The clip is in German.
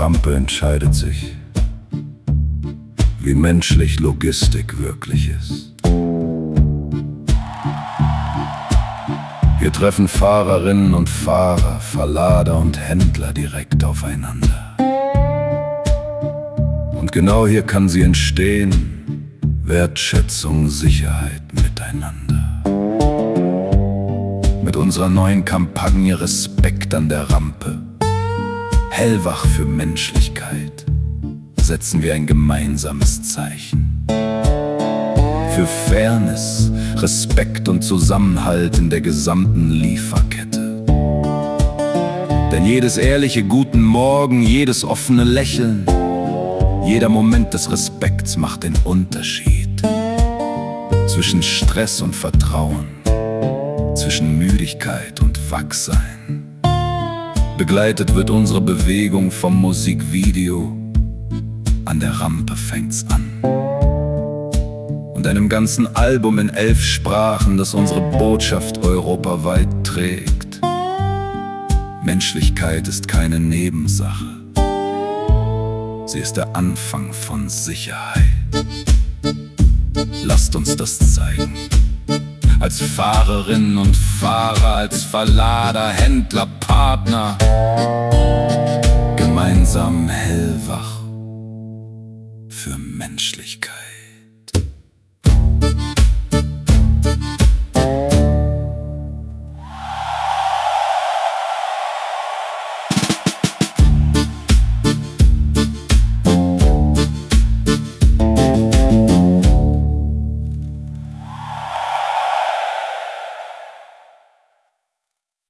Rampe entscheidet sich, wie menschlich Logistik wirklich ist. Hier treffen Fahrerinnen und Fahrer, Verlader und Händler direkt aufeinander. Und genau hier kann sie entstehen: Wertschätzung, Sicherheit, Miteinander. Mit unserer neuen Kampagne Respekt an der Rampe, hellwach für Menschlichkeit, setzen wir ein gemeinsames Zeichen. Für Fairness, Respekt und Zusammenhalt in der gesamten Lieferkette. Denn jedes ehrliche Guten Morgen, jedes offene Lächeln, jeder Moment des Respekts macht den Unterschied zwischen Stress und Vertrauen, zwischen Müdigkeit und Wachsein. Begleitet wird unsere Bewegung vom Musikvideo An der Rampe fängt's an und einem ganzen Album in 11 Sprachen, das unsere Botschaft europaweit trägt. Menschlichkeit ist keine Nebensache, sie ist der Anfang von Sicherheit. Lasst uns das zeigen. Als Fahrerinnen und Fahrer, als Verlader, Händler, Partner, gemeinsam hellwach für Menschlichkeit.